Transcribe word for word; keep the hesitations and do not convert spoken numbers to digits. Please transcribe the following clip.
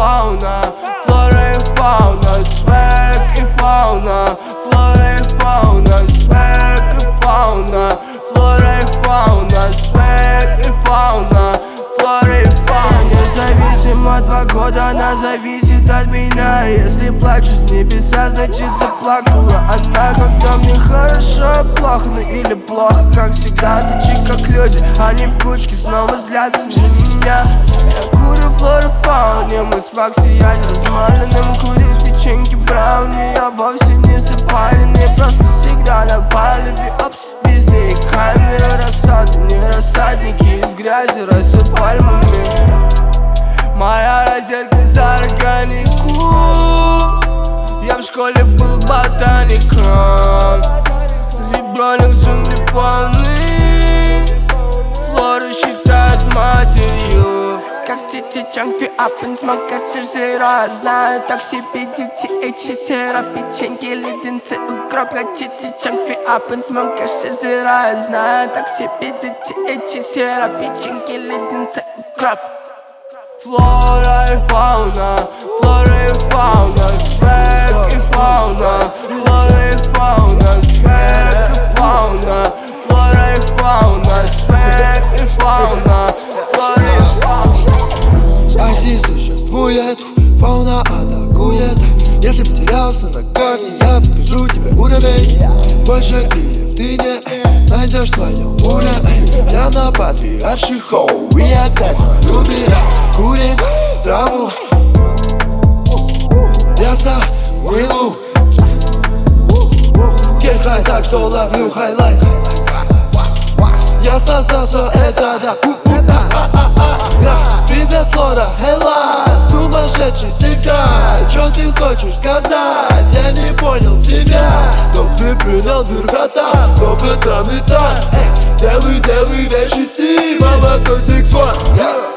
фауна, флора и фауна, свэг и фауна, флора и фауна, свэг и фауна, флора и фауна, свэг и фауна, флора и фауна. Независимо от погоды, она зависит от меня. Если плачу с небеса, значит заплакала она. Когда мне хорошо и плохо, ну или плохо, как всегда, тычи как люди. Они в кучке снова злятся на меня. Я курю флору фауне, мы с Факсией размаленным. Курю печеньки брауни, я вовсе не запаленный, просто всегда на палеве. Опс, везде и камеры, рассады, не рассадники из грязи растут пальмами. Моя розетка за органику. Я в школе был ботаником. Ребенок джунгли полный. Флору считают матерью. Как тити чанки апен смока серзера. Знаю так себе дети эчи сера. Печеньки, леденцы, укроп. Как тити чанки апен смока серзера. Знаю так себе дети эчи сера. Печеньки, леденцы, укроп. Флора и фауна, флора и фауна, свэг и фауна, флора и фауна, свэг и фауна, флора и фауна, свэг и фауна, флора и фауна. Оси существует, фауна атакует. Если потерялся на карте, я покажу тебе уровень. Больше крыльев ты не найдешь в своем поле. Я на патриарших хоу, и опять на любе. Курим траву, мясо, мылу. Get high, так что ловлю хайлайт. Я создал все это, да. Привет, Флора, хелла. Сумасшедший всегда. Чё ты хочешь сказать? Я не понял тебя. Но ты принял верхота. Опытом и так. Делай, делай вещи стиль. Мама, кто сикс ван.